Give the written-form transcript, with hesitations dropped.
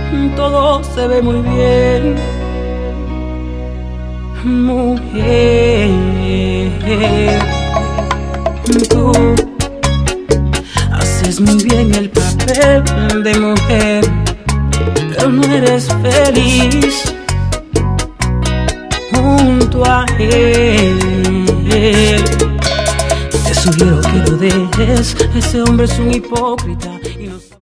todo se ve muy bien. Mujer, tú haces muy bien el papel de mujer, pero no eres feliz junto a él. Te sugiero que lo dejes, ese hombre es un hipócrita.